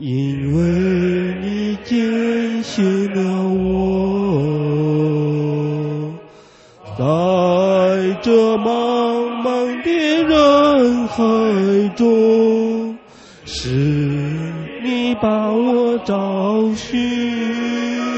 因为你拣选了我，在这茫茫的人海中，是你把我找寻。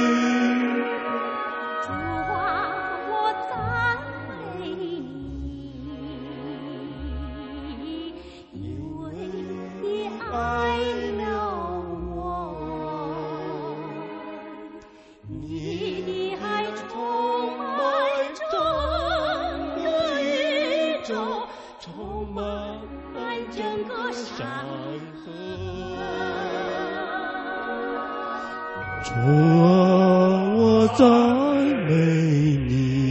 主啊，我赞美你，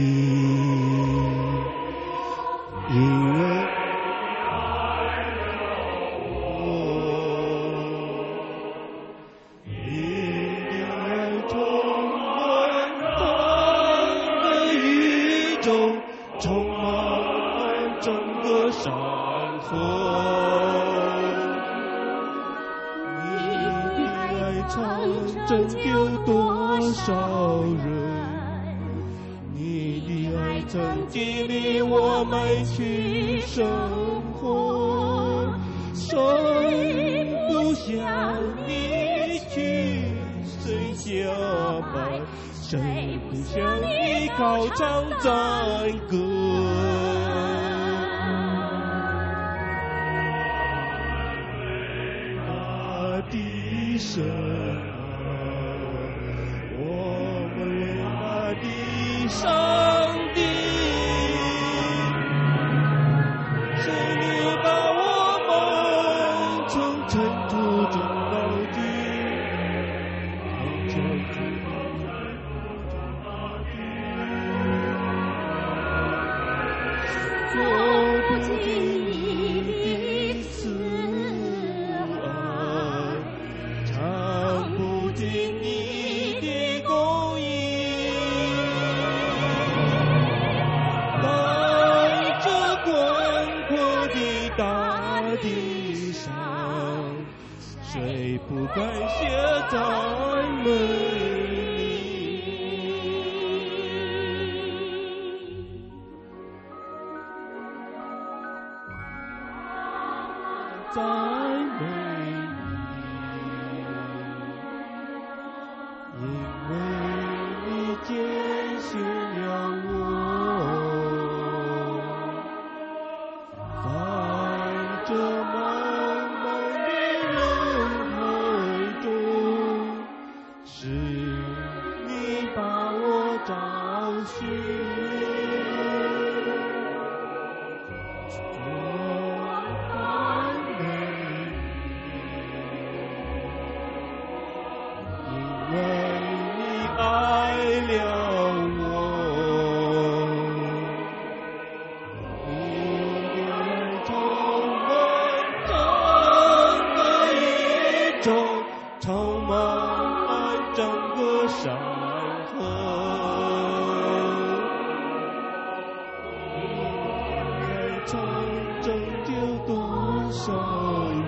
因为你的爱充满整个宇宙，充满整个山河。拯救多少人？你的爱曾激励我们去生活。谁不想你去随下拜？谁不想你高唱赞歌？大地神。上帝，是你把我们从尘土中捞起，从尘土中说不尽你的慈爱，唱不尽你的公义。谁不感谢赞美你？赞美你，因为你拣选了我，在这茫茫是你把我找寻，我赞美你，因为你爱了我，你的爱充满整个宇宙，充满整个山河，你爱曾拯救多少人？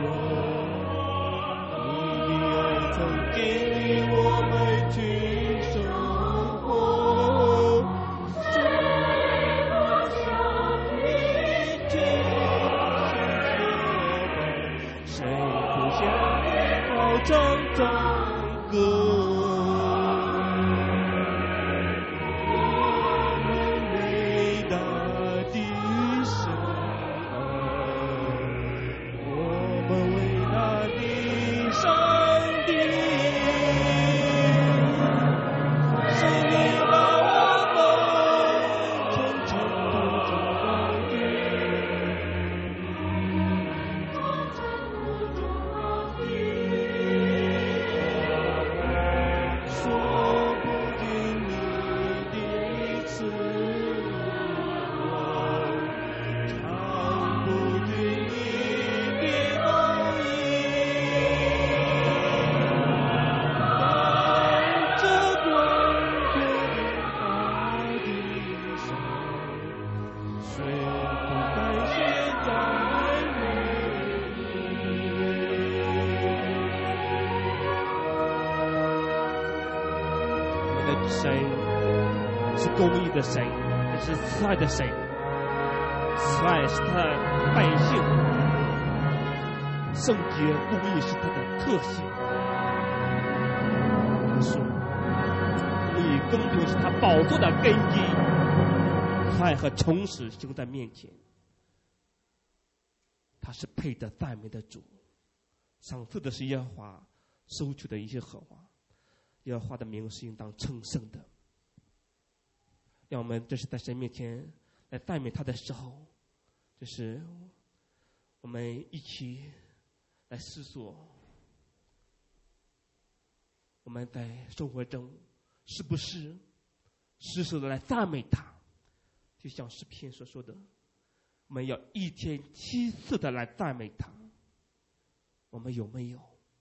你的爱曾给我们去生活。谁不想你去谁不想你高唱赞歌？ 们的神是公义的神，也是慈爱的神。慈爱是他的百姓，圣洁公义是他的特性。他说，公义公平是他宝座的根基，慈爱和诚实行在面前。他是配得赞美的主，赏赐的是耶和华，收取的耶和华。耶和华的名是应当称圣的。让我们这是在神面前来赞美他的时候，就是我们一起来思索，我们在生活中是不是时时的来赞美他，就像诗篇所说的，我们要1天7次的来赞美他。我们有没有？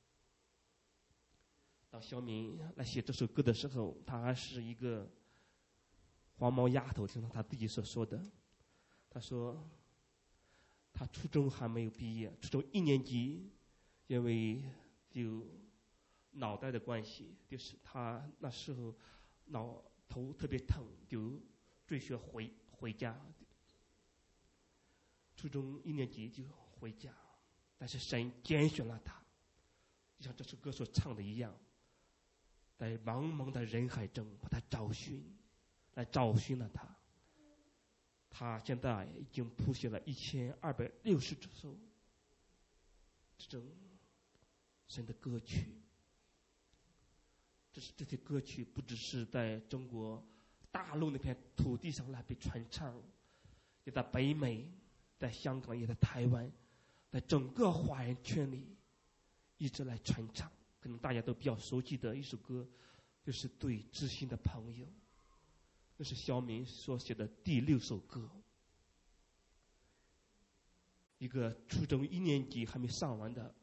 当小敏来写这首歌的时候，她还是一个黄毛丫头，听到她自己所说的，她说她初中还没有毕业，初中1年级，因为就脑袋的关系，就是她那时候脑头特别疼，就退学回家，初中1年级就回家。但是神拣选了她，就像这首歌所唱的一样，在茫茫的人海中把她找寻了她。她现在已经谱写了1260首这种神的歌曲。这些歌曲不只是在中国大陆那片土地上来被传唱，也在北美，在香港，也在台湾，在整个华人圈里一直来传唱。可能大家都比较熟悉的一首歌，就是《对知心的朋友》，那是小敏所写的第6首歌。一个初中1年级还没上完的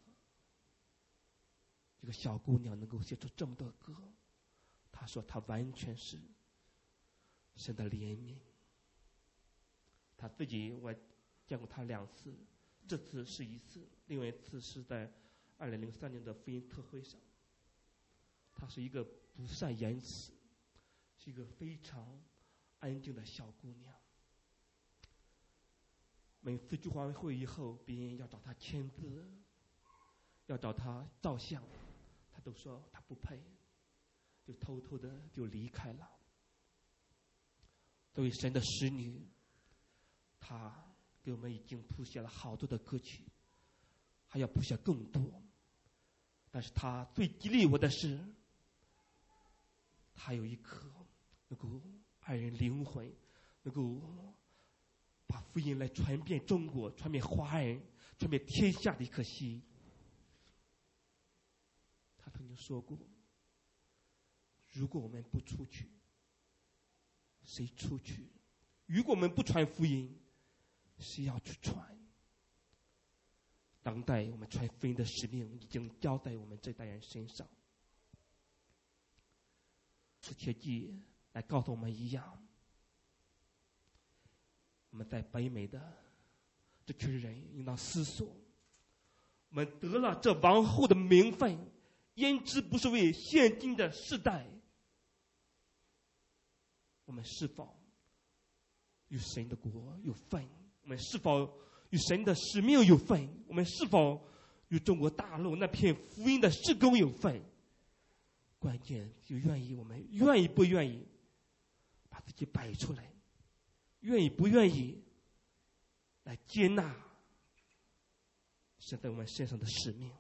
一个小姑娘能够写出这么多歌，她说她完全是神的怜悯。她自己我见过她2次，这次是1次，另外一次是在2003年的福音特会上。她是一个不善言辞，是一个非常安静的小姑娘。每次聚会会以后，别人要找她签字，要找她照相，她都说她不配，就偷偷的就离开了。作为神的使女，她给我们已经谱写了好多的歌曲，还要谱写更多。但是她最激励我的是，她有一颗能够爱人灵魂，能够把福音来传遍中国，传遍华人，传遍天下的一颗心。他曾经说过，如果我们不出去，谁出去？如果我们不传福音，谁要去传？当代我们传福音的使命已经交在我们这代人身上。此切记来告诉我们一样，我们在北美的这群人应当思索，我们得了这王后的名分，焉知不是为现今的世代？我们是否与神的国有份？我们是否与神的使命有份？我们是否与中国大陆那片福音的事工有份？关键就我们愿意不愿意把自己摆出来，愿意不愿意来接纳神在我们身上的使命。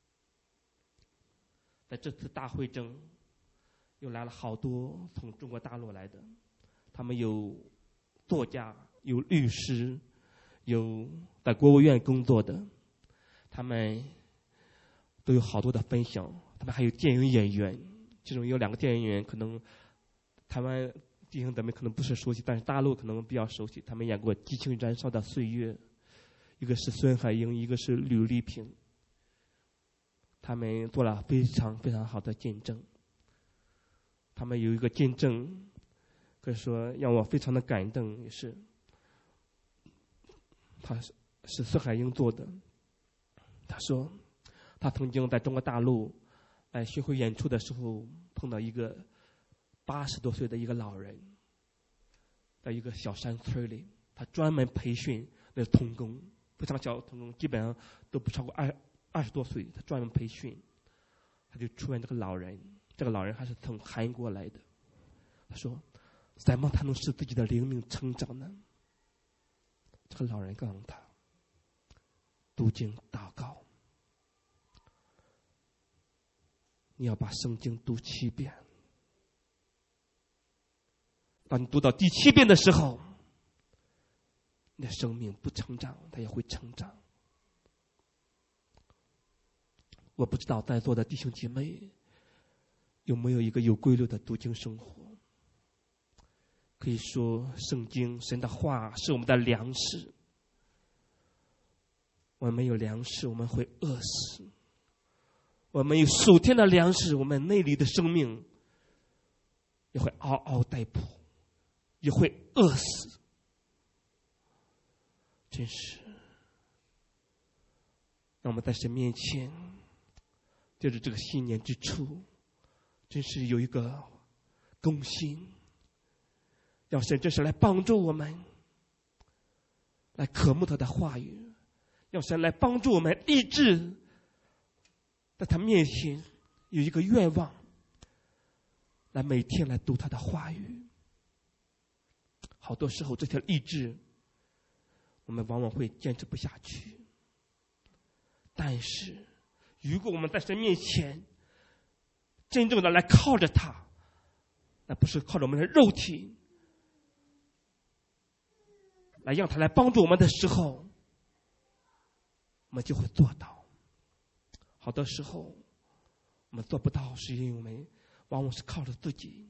在这次大会中，又来了好多从中国大陆来的，他们有作家，有律师，有在国务院工作的，他们都有好多的分享。他们还有电影演员，其中有2个电影演员，可能台湾弟兄咱们可能不是熟悉，但是大陆可能比较熟悉。他们演过《激情燃烧的岁月》，一个是孙海英，一个是吕丽萍。他们做了非常非常好的见证。他们有一个见证，可以说让我非常的感动，也是他是孙海英做的。他说他曾经在中国大陆来巡回演出的时候，碰到一个 80多岁的一个老人，在一个小山村里，他专门培训那个童工，非常小的童工，基本上都不超过20多岁，他专门培训。他就出现这个老人，这个老人还是从韩国来的。他说：“怎么才能使自己的灵命成长呢？”这个老人告诉他：“读经祷告，你要把圣经读7遍。当你读到第7遍的时候，你的生命不成长，它也会成长。”我不知道在座的弟兄姐妹有没有一个有规律的读经生活。可以说，圣经神的话是我们的粮食。我们没有粮食，我们会饿死。我们有属天的粮食，我们内里的生命也会嗷嗷待哺，也会饿死。真是让我们在神面前，就是这个新年之初，真是有一个更新，让神真是来帮助我们，来渴慕他的话语，让神来帮助我们立志在他面前有一个愿望，来每天来读他的话语。好多时候这条立志我们往往会坚持不下去，但是如果我们在神面前真正的来靠着他，那不是靠着我们的肉体来让他来帮助我们的时候，我们就会做到。好多时候我们做不到，是因为我们往往是靠着自己。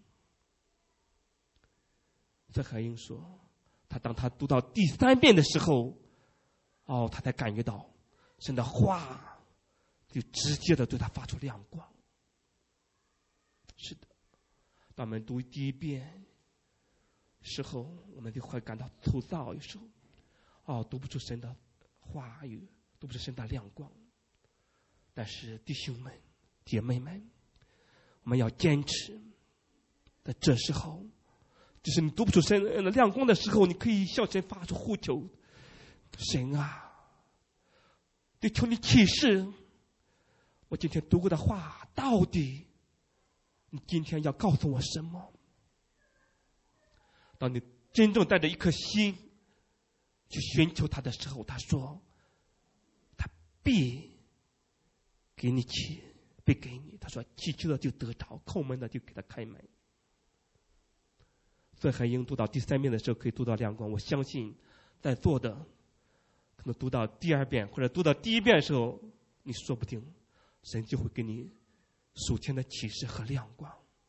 这海英说，当他读到第3遍的时候，他才感觉到神的话就直接的对他发出亮光。是的，当我们读第1遍时候，我们就会感到粗糙，有时候读不出神的话语，读不出神的亮光。但是弟兄们姐妹们，我们要坚持。在这时候，就是你读不出神的亮光的时候，你可以向神发出呼求：神啊，就求你启示我今天读过的话，到底你今天要告诉我什么？当你真正带着一颗心去寻求他的时候，他说他必给你必给你。他说祈求的就得着，叩门的就给他开门。所以海英读到第3遍的时候可以读到亮光。我相信在座的可能读到第2遍或者读到第1遍的时候，你说不定神就会给你属天的启示和亮光。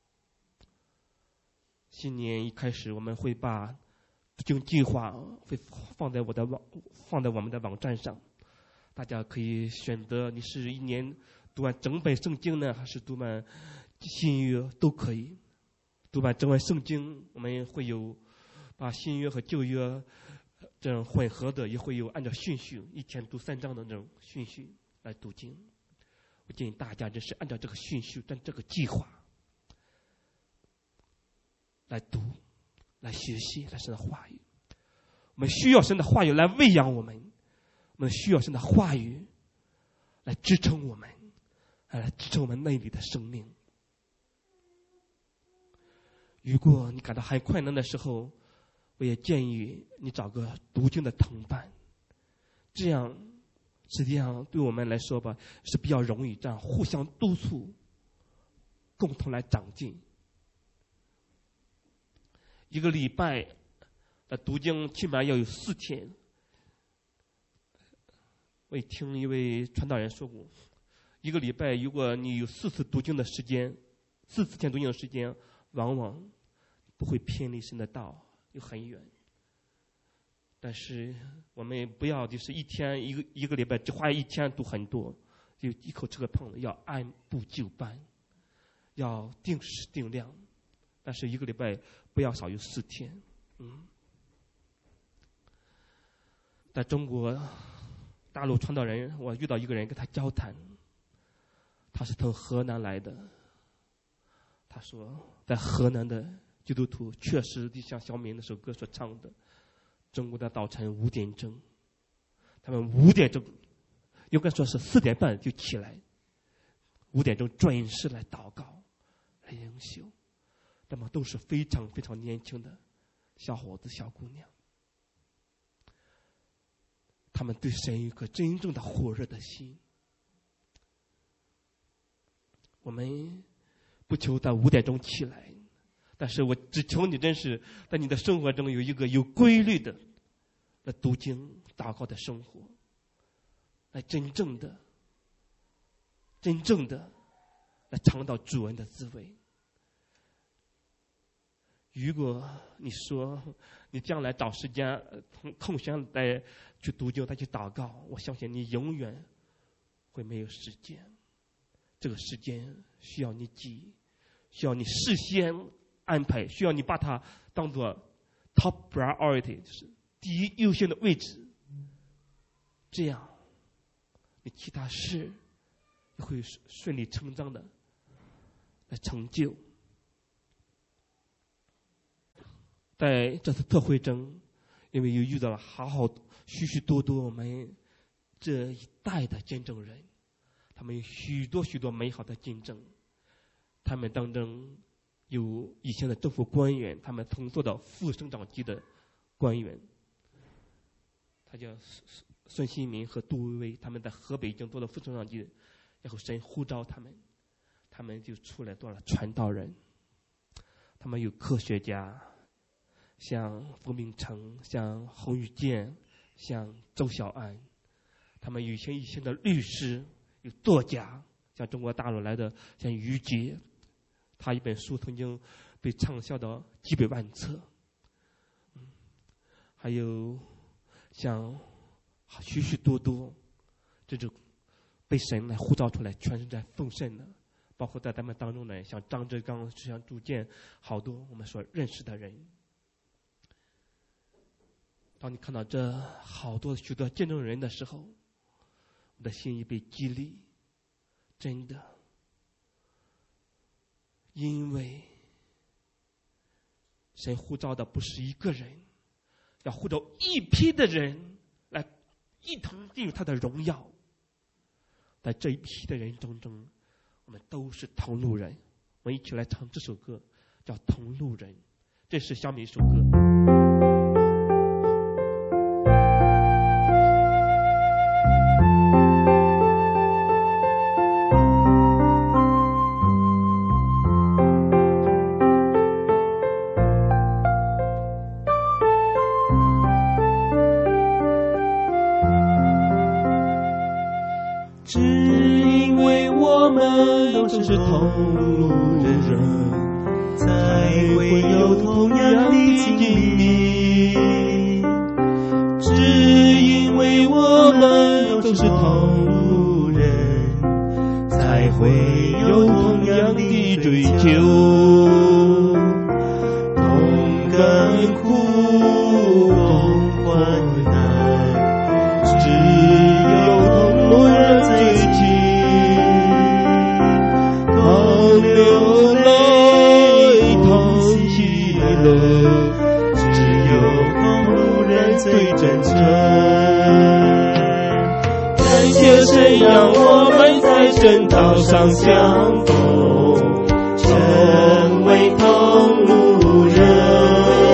新年一开始，我们会把读经计划会放在我们的网站上，大家可以选择你是一年读完整本圣经呢，还是读完新约都可以。读完整本圣经，我们会有把新约和旧约这种混合的，也会有按照顺序1天读3章的那种顺序来读经。我建议大家就是按照这个顺序，按这个计划来读，来学习来神的话语。我们需要神的话语来喂养我们，我们需要神的话语来支撑我们，来支撑我们内里的生命。如果你感到很困难的时候，我也建议你找个读经的同伴，这样实际上对我们来说吧是比较容易，这样互相督促，共同来长进。一个礼拜的读经起码要有4天。我也听一位传道人说过，一个礼拜如果你有4次读经的时间，4次天读经的时间，往往不会偏离神的道，又很远。但是我们不要就是一天一个礼拜只花1天读很多，就一口吃个胖子，要按部就班，要定时定量。但是一个礼拜不要少于4天。在中国大陆传道人，我遇到一个人跟他交谈，他是从河南来的， 他说，在河南的基督徒确实就像小敏那首歌所唱的，中国的早晨5点钟，他们5点钟，应该说是4点半就起来，5点钟准时来祷告，来灵修，那么都是非常非常年轻的小伙子、小姑娘。他们对神有一颗真正的火热的心。我们不求在5点钟起来，但是我只求你真是在你的生活中有一个有规律的读经祷告的生活，来真正的来尝到主恩的滋味。如果你说你将来找时间空闲来去读经再去祷告，我相信你永远会没有时间。这个时间需要你挤，需要你事先安排，需要你把它当作 top priority， 就是第一优先的位置，这样你其他事会顺理成章的来成就。在这次特会中，因为又遇到了许许多多我们这一代的见证人，他们有许多美好的见证。他们当中有以前的政府官员，他们曾做到副省长级的官员，他叫孙新民和杜维维，他们在河北已经做到副省长级，然后神呼召他们就出来做了传道人。他们有科学家，像冯秉成，像洪宇健，像周小安。他们有以前的律师，有作家，像中国大陆来的像于杰，他一本书曾经被畅销到几百万册。还有像许许多多这种被神来呼召出来全身在奉献的，包括在咱们当中呢，像张志刚，像朱建，好多我们所认识的人。当你看到这许多见证人的时候，我的心也被激励。真的，因为神呼召的不是一个人，要呼召一批的人来一同进入他的荣耀。在这一批的人当中，我们都是同路人。我们一起来唱这首歌，叫《同路人》，这是小米一首歌。 都是同路人，才会有同样的经历。只因为我们都是同路人，才会有同样的追求。同甘苦，同患难，只有同路人最近。流泪同喜乐，只有同路人最真诚。感谢神让我们在正道上相逢，成为同路人。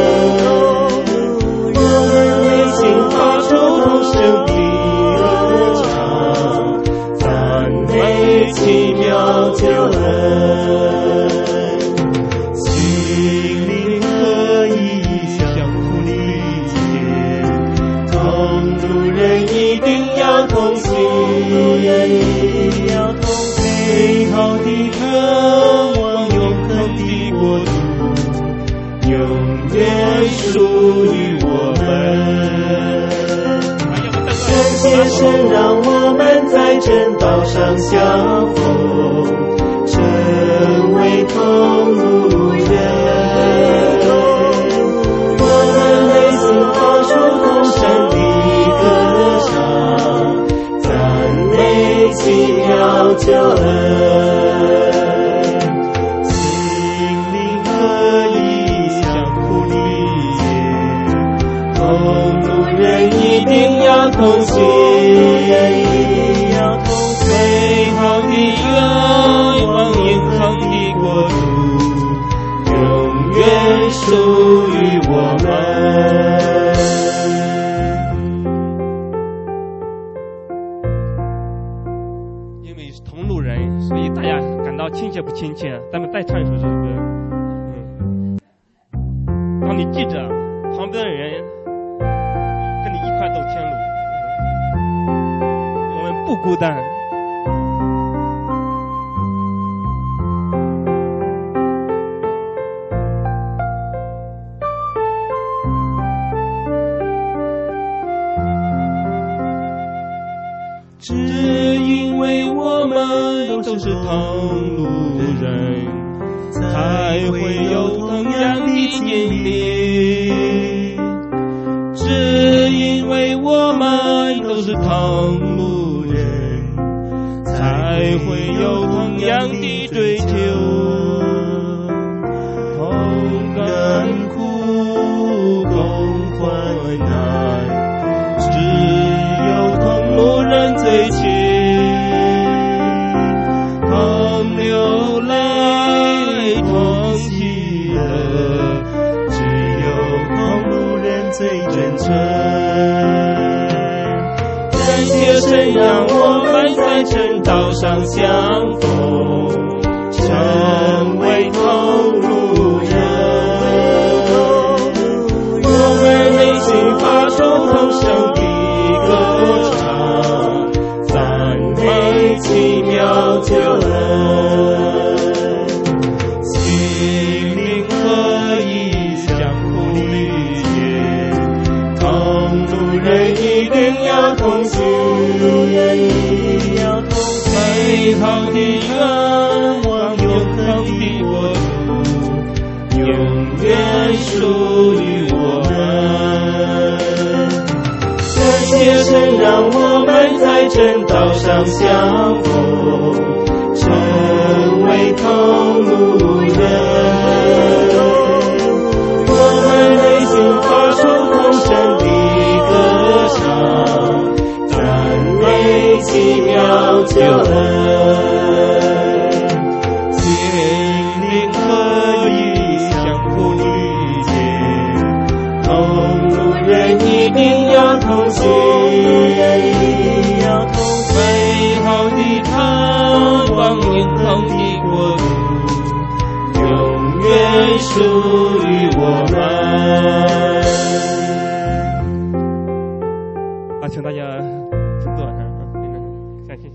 我们内心发出同声的歌唱，赞美奇妙救恩。同行，美好的渴望，永恒的国度，永远属于我们。感谢神让我们在正道上相逢，成为同路人。我们内心发出同声的歌唱，赞美奇妙救恩，奇所以大家感到亲切不亲切？咱们再唱一首这首歌。当你记着旁边的人跟你一块走天路，我们不孤单。 只因为我们都是同路人，才会有同样的经历。只因为我们都是同路人，才会有同样的追求。同甘苦，共患难，只有同路人最亲。同流泪，同喜乐，只有同路人最真诚。感谢神让我们在正道上相逢，成为同路人。我们内心发出同声的歌唱，赞美奇妙救恩，心灵合一，相互理解，同路人一定要同行，美好的愿望，永恒的国度，永远属于我们。感谢神让我们在正道上相逢，成为同路人。我们内心发出同声的歌唱，赞美奇妙救恩，心灵合一，相互理解，同路人一定要同行，美好的盼望，永恒的国度，永远属于我们。 请大家请坐下，感谢。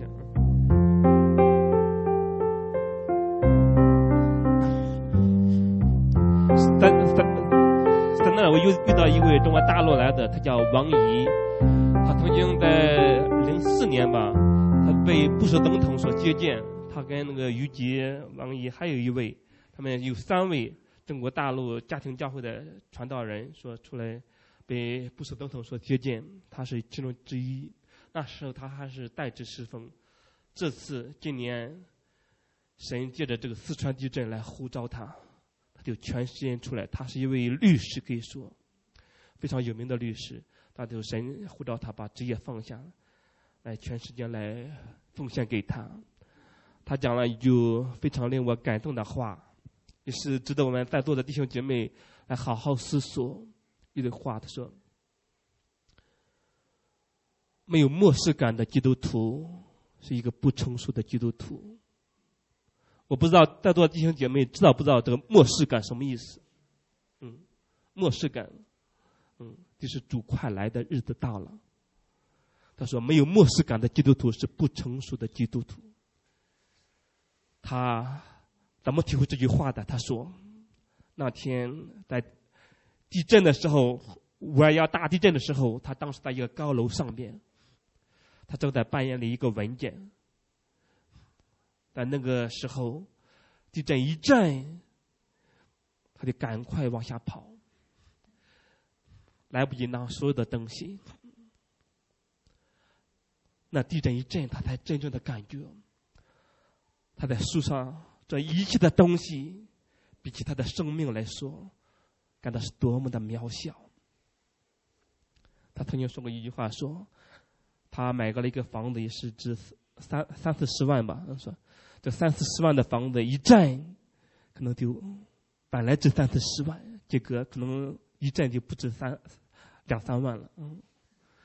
在那我又遇到一位中国大陆来的，他叫王怡，他曾经在04年吧，他被布什总统所接见，他跟那个于杰、王怡还有一位，他们有3位中国大陆家庭教会的传道人说出来被布什总统所接见，他是其中之一。那时候他还是代职侍奉，这次今年神借着这个四川地震来呼召他，他就全时间出来。他是一位律师，可以说非常有名的律师，他就神呼召他把职业放下来，全时间来奉献给他。他讲了一句非常令我感动的话，也是值得我们在座的弟兄姐妹来好好思索。一句话，他说：没有末世感的基督徒是一个不成熟的基督徒。我不知道在座的弟兄姐妹知道不知道这个末世感什么意思？末世感，就是主快来的日子到了。他说没有末世感的基督徒是不成熟的基督徒。他怎么体会这句话的？他说那天在地震的时候，521大地震的时候，他当时在一个高楼上面，他正在扮演了一个文件。但那个时候地震一震，他就赶快往下跑，来不及拿所有的东西。那地震一震，他才真正的感觉他在树上这一切的东西比起他的生命来说感到是多么的渺小。他曾经说过一句话，说他买过了一个房子，也是值30-40万吧，说这30-40万的房子一震可能就本来值30-40万，这个可能一震就不止2-3万了。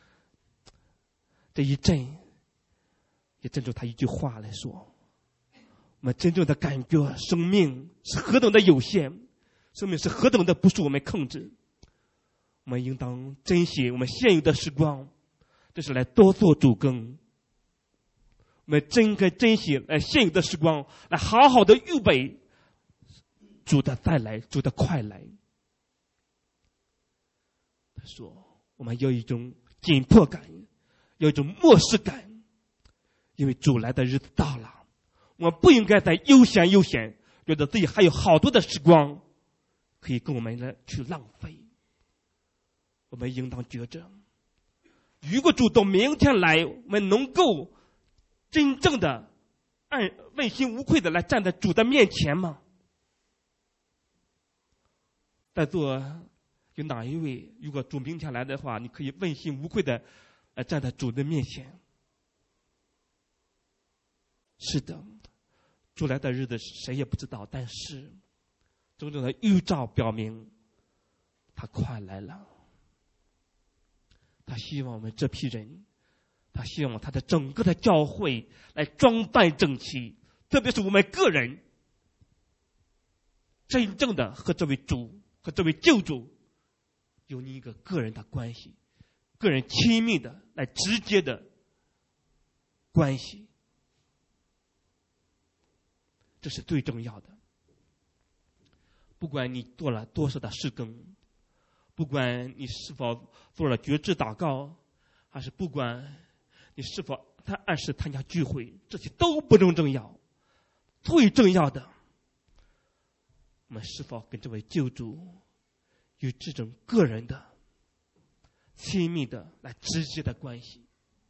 这一震也正中他一句话来说， 我们真正的感觉生命是何等的有限，生命是何等的不受我们控制。我们应当珍惜我们现有的时光，这是来多做主耕。我们真该珍惜现有的时光，来好好的预备主的再来，主的快来。他说我们要有一种紧迫感，有一种漠视感，因为主来的日子到了，我们不应该再悠闲，觉得自己还有好多的时光可以跟我们来去浪费。我们应当觉着，如果主到明天来，我们能够真正的问心无愧的来站在主的面前吗？在座有哪一位，如果主明天来的话，你可以问心无愧的站在主的面前？是的，主来的日子谁也不知道，但是真正的预兆表明他快来了。他希望我们这批人，他希望他的整个的教会来装扮整齐，特别是我们个人真正的和这位主和这位救主有你一个个人的关系，个人亲密的来直接的关系，这是最重要的。不管你做了多少的事工，不管你是否做了觉知祷告，还是不管你是否按时参加聚会，这些都不重要。最重要的，我们是否跟这位救主有这种个人的亲密的来直接的关系。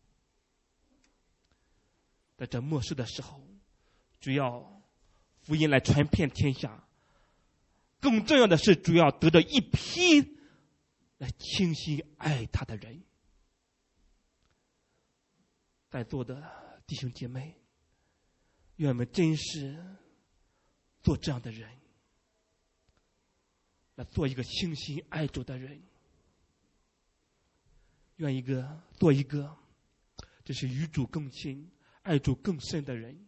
在这末世的时候，主要福音来传遍天下，更重要的是主要得到一批来倾心爱他的人。在座的弟兄姐妹，愿我们真是做这样的人，来做一个倾心爱主的人，愿做一个这是与主更亲爱主更深的人。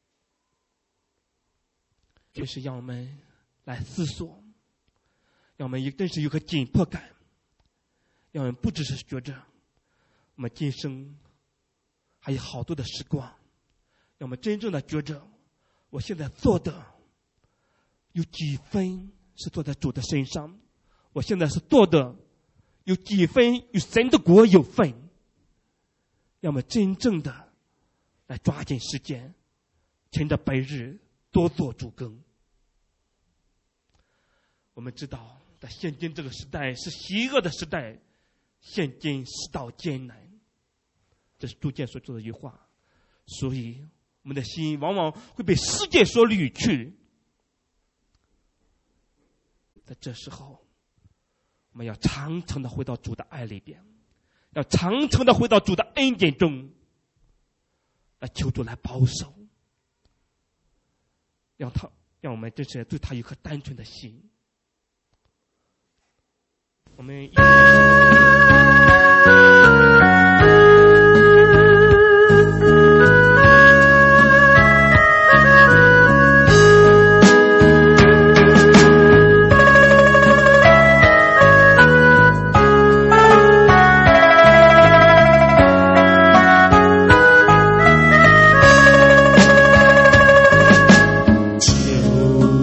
这是让我们来思索，让我们真是有个紧迫感，让我们不只是觉着我们今生还有好多的时光，让我们真正的觉着我现在做的有几分是做在主的身上，我现在是做的有几分与神的国有份，让我们真正的来抓紧时间，趁着白日多做主耕。我们知道在现今这个时代是邪恶的时代，现今世道艰难，这是杜建所说的一句话。所以我们的心往往会被世界所掳去，在这时候我们要常常的回到主的爱里边，要常常的回到主的恩典中，来求主来保守，让我们真是对他有颗单纯的心。我们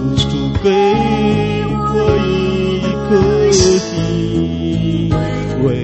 为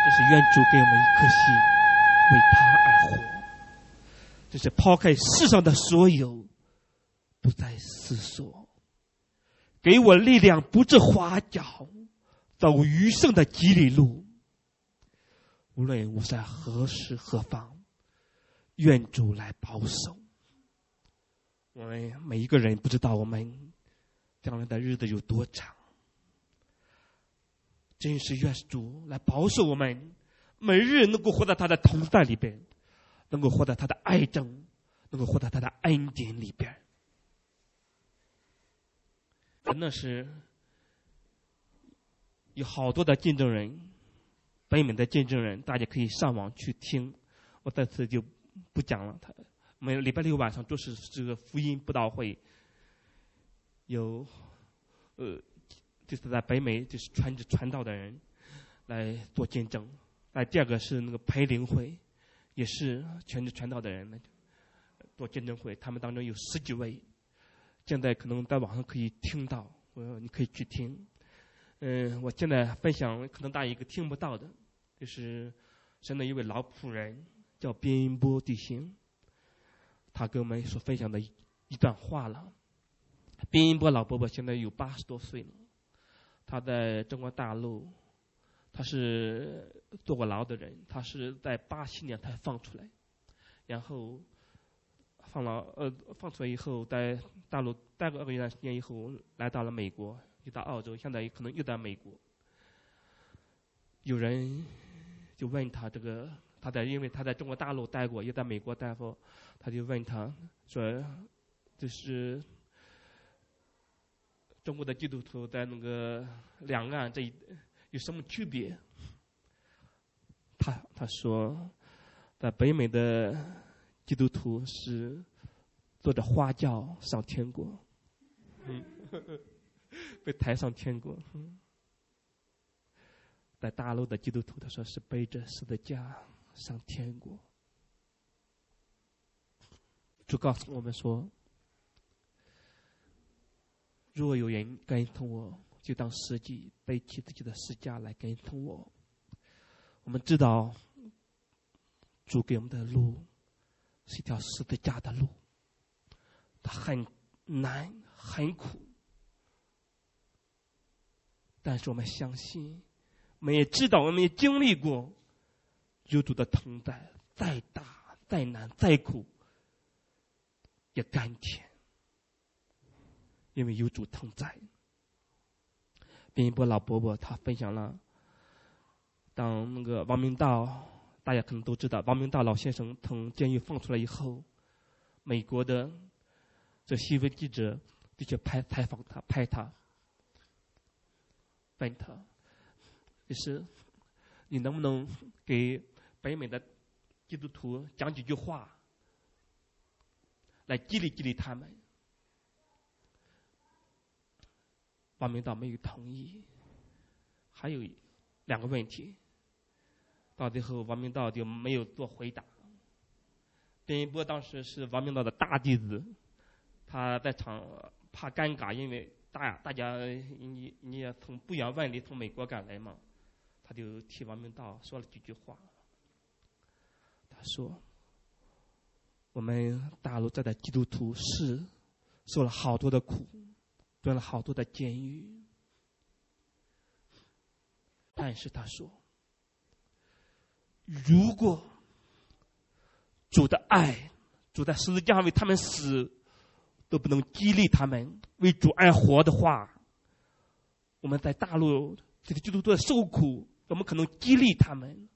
这是愿主给我们一颗心，为他而活。这是抛开世上的所有，不再思索，给我力量，不致滑脚，走余生的几里路。无论我在何时何方，愿主来保守。我们每一个人不知道我们将来的日子有多长，真是愿主来保守我们，每日能够活在他的同在里边，能够活在他的爱中，能够活在他的恩典里边。真的是有好多的见证人，北美的见证人，大家可以上网去听，我在此就不讲了。每礼拜六晚上都是这个福音布道会，有就是在北美就是传道的人来做见证。第二个是那个培灵会，也是全职传道的人来做见证会，他们当中有10几位，现在可能在网上可以听到，你可以去听。我现在分享可能大家一个听不到的，就是神的一位老仆人叫边音波弟兄，他跟我们所分享的一段话了。边音波老伯伯现在有80多岁了，他在中国大陆，他是坐过牢的人，他是在87年才放出来，然后放出来以后，在大陆待过一段时间以后，来到了美国，又到澳洲，现在可能又在美国。有人就问他这个，因为他在中国大陆待过，也在美国待过，他就问他说，就是中国的基督徒在那个两岸这有什么区别？他说，在北美的基督徒是坐着花轿上天国，被抬上天国。在大陆的基督徒，他说是背着十字架上天国。主告诉我们说，若有人跟从我，就当实际背起自己的十字架来跟从我。我们知道主给我们的路是一条十字架的路，它很难很苦，但是我们相信，我们也知道，我们也经历过有主的同在，再大再难再苦也甘甜，因为有主同在。边一波老伯伯他分享了，当那个王明道，大家可能都知道，王明道老先生从监狱放出来以后，美国的这新闻记者就去采访他，拍他，问他，就是你能不能给北美的基督徒讲几句话，来激励激励他们。王明道没有同意。还有2个问题，到最后王明道就没有做回答。边一波当时是王明道的大弟子，他在场怕尴尬，因为大家你也从不远万里从美国赶来嘛，他就替王明道说了几句话。他说，我们大陆这代基督徒是受了好多的苦，蹲了好多的监狱，但是他说，如果主的爱，主在十字架上为他们死都不能激励他们为主而活的话，我们在大陆这个基督徒的受苦，我们可能激励他们。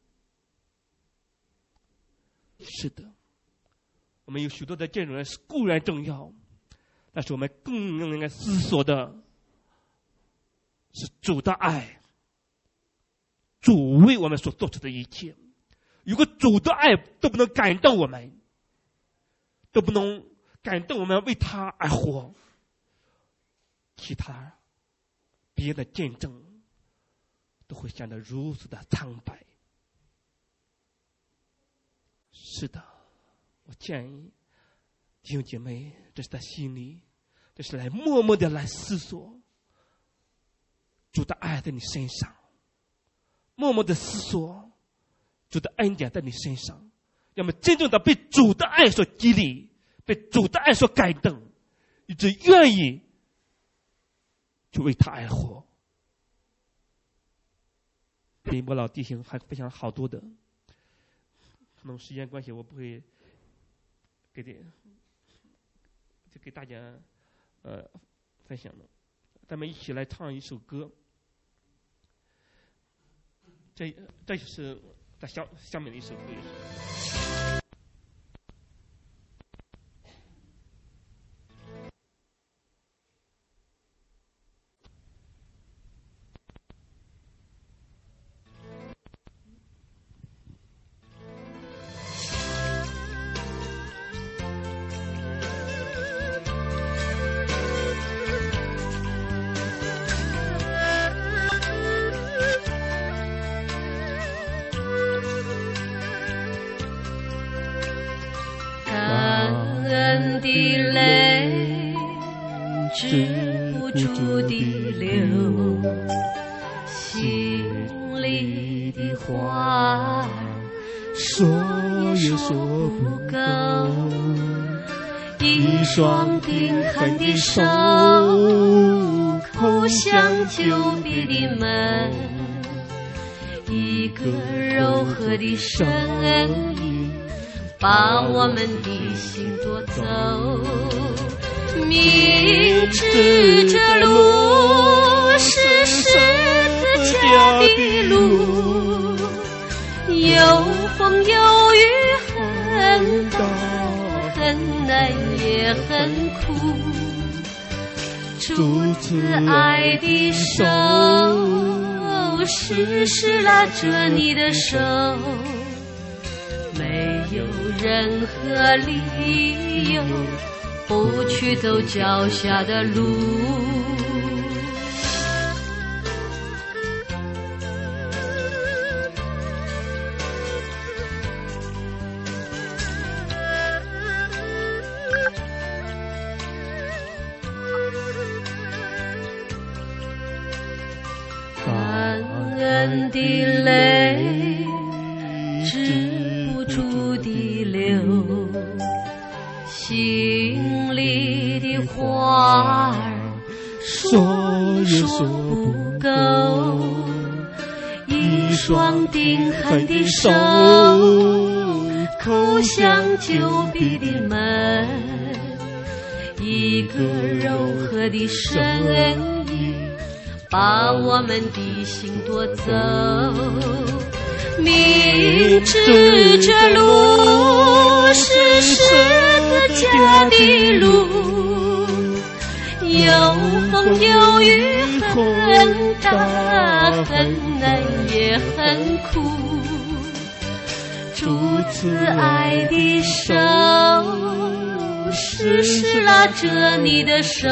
是的，我们有许多的见证人是固然重要，但是我们更应该思索的是主的爱，主为我们所做出的一切。如果主的爱都不能感动我们，都不能感动我们为他而活，其他别的见证都会显得如此的苍白。是的，我建议弟兄姐妹，这是在心里，这是来默默的来思索主的爱在你身上，默默的思索主的恩典在你身上，要么真正的被主的爱所激励，被主的爱所感动，以致愿意去为他而活。北波老弟兄还分享了好多的，可能时间关系我不会给大家分享了。咱们一起来唱一首歌，这也是在下面的一首歌，也是。 双冰寒的手，口向久别的门，一个柔和的声音，把我们的心夺走。明知这路是十字架的路，有风有雨很大很难也很苦，主慈爱的手时时拉着你的手，没有任何理由不去走脚下的路。的泪止不住地流，心里的话儿说也说不够，一双冰寒的手叩响久闭的门，一个柔和的声音把我们的心夺走。明知这路是十字架的路，有风有雨很大很难也很苦，主慈爱的手时时拉着你的手，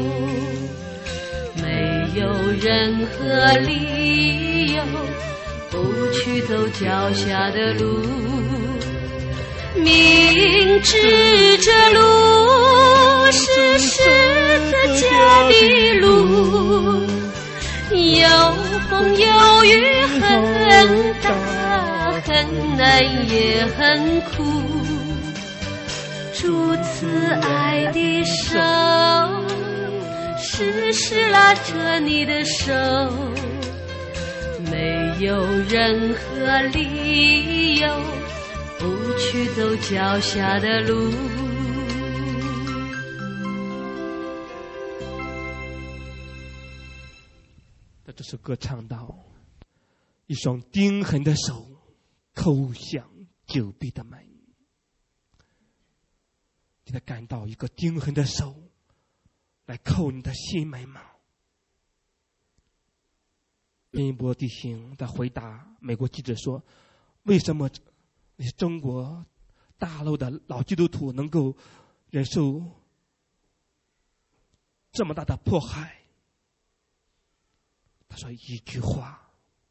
没有任何理由不去走脚下的路。明知这路是十字架的路，有风有雨很大很难也很苦，主慈爱的手时时拉着你的手，没有任何理由不去走脚下的路。 这首歌唱到，一双钉痕的手叩响久闭的门，你在感到一个钉痕的手来叩你的心门吗？边一波弟兄在回答美国记者说，为什么那些中国大陆的老基督徒能够忍受这么大的迫害？他说一句话，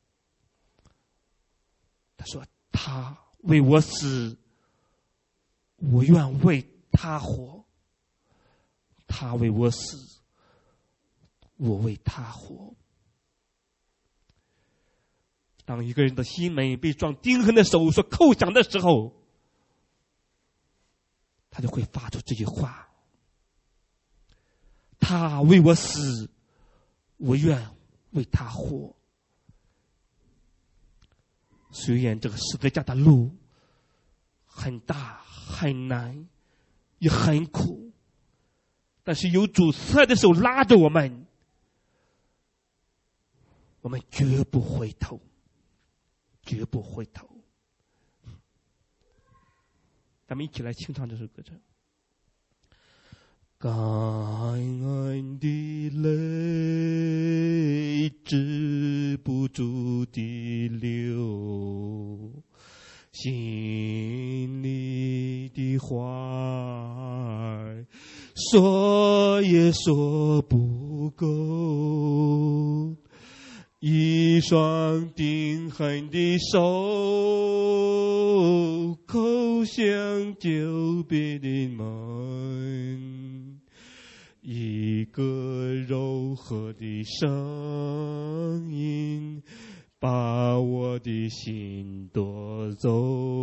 他说他为我死，我愿为他活，他为我死，我为他活。 当一个人的心门被装钉痕的手所扣响的时候，他就会发出这句话：他为我死，我愿为他活。虽然这个十字架的路很大很难也很苦，但是有主慈爱的手拉着我们，我们绝不回头，绝不回头。咱们一起来清唱这首歌唱。感恩的泪止不住地流，心里的话说也说不够，一双钉痕的手扣响久别的门，一个柔和的声音把我的心夺走。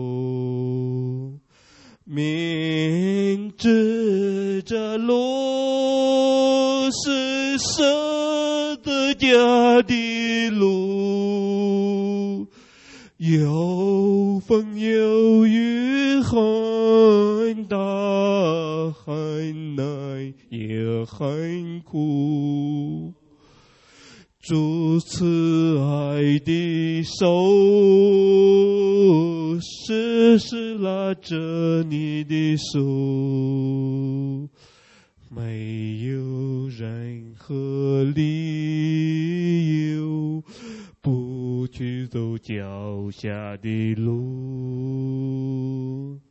明知这路是十字架的路，有风有雨，很大很难也很苦，主慈爱的手时时拉着你的手，没有任何理由不去走脚下的路。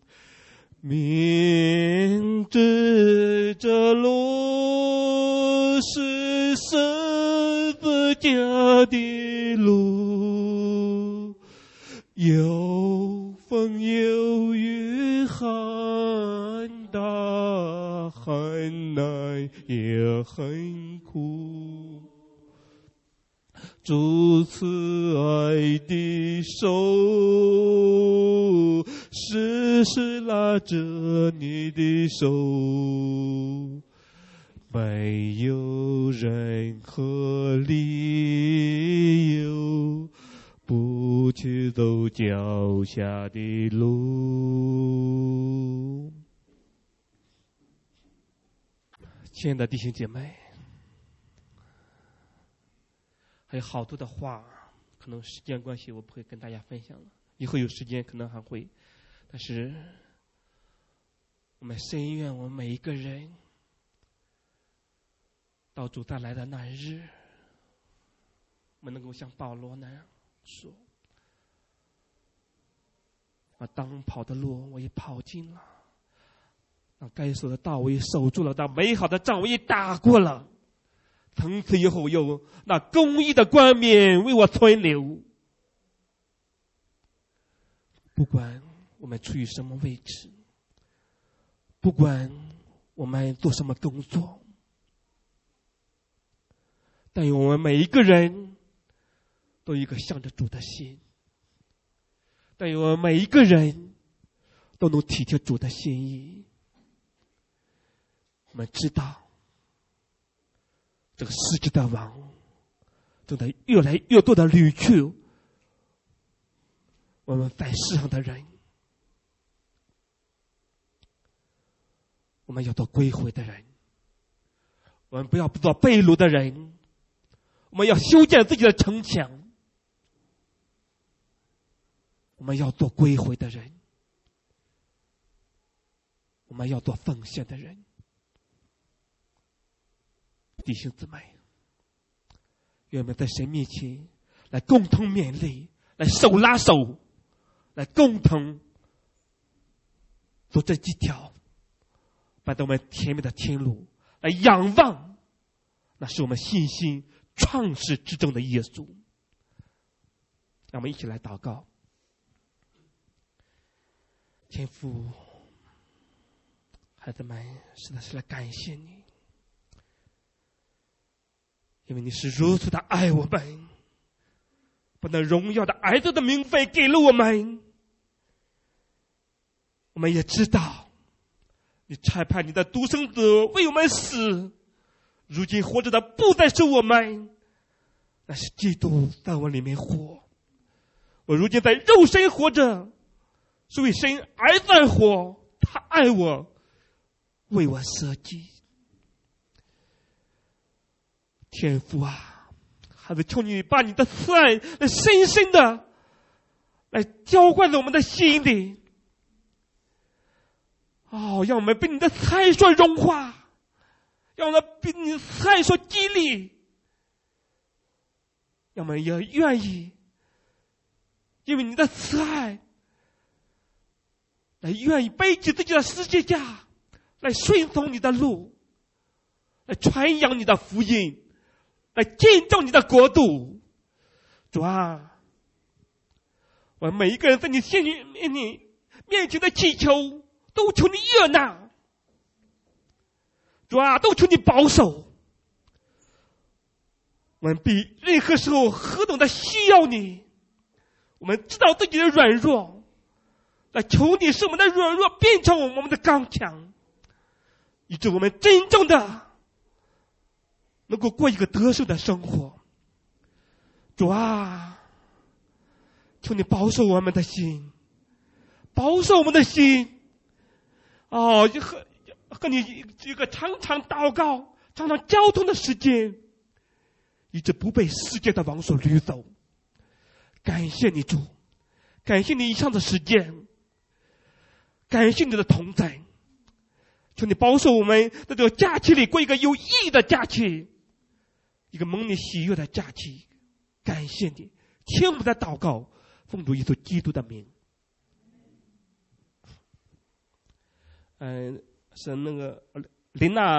明知这路是十字架的路，有风有雨，很大很难也很苦，主慈爱的手时时拉着你的手，没有任何理由不去走脚下的路。亲爱的弟兄姐妹，还有好多的话，可能时间关系我不会跟大家分享了，以后有时间可能还会。但是我们深愿我们每一个人到主再来的那日，我们能够像保罗那样说：我当跑的路我也跑尽了，那该守的道我也守住了，那美好的仗我也打过了，从此以后有那公义的冠冕为我存留。不管我们处于什么位置，不管我们做什么工作，但愿我们每一个人都有一个向着主的心，但愿我们每一个人都能体贴主的心意。我们知道这个世界的王正在越来越多的掳去我们在世上的人，我们要做归回的人，我们不要做被掳的人，我们要修建自己的城墙，我们要做归回的人，我们要做奉献的人。弟兄姊妹，愿我们在神面前来共同勉励，来手拉手，来共同走这几条摆在我们前面的天路，来仰望那是我们信心创始之中的耶稣。让我们一起来祷告。天父，孩子们实在是来感谢你，因为你是如此的爱我们， 把那荣耀的儿子的名分给了我们。我们也知道，你差派你的独生子为我们死，如今活着的不再是我们，那是基督在我里面活。我如今在肉身活着，是为神儿子而活，他爱我，为我舍己。天父啊，孩子，求你把你的慈爱来深深的来浇灌在我们的心里。让我们被你的慈爱所融化，让我们被你的慈爱所激励，让我们也愿意因为你的慈爱来愿意背起自己的十字架，来顺从你的路，来传扬你的福音，来建造你的国度。主啊，我们每一个人在你面前的祈求，都求你悦纳。主啊，都求你保守。我们比任何时候何等的需要你，我们知道自己的软弱，来求你使我们的软弱变成我们的刚强，以致我们真正的能够过一个得胜的生活。主啊，求你保守我们的心，保守我们的心。和你这个常常祷告、常常交通的时间，以致不被世界的网所掳走。感谢你主，感谢你以上的时间，感谢你的同在。求你保守我们在这个假期里过一个有意义的假期，一个蒙你喜悦的假期。感谢你，听我们的祷告，奉主耶稣基督的名。是那个琳娜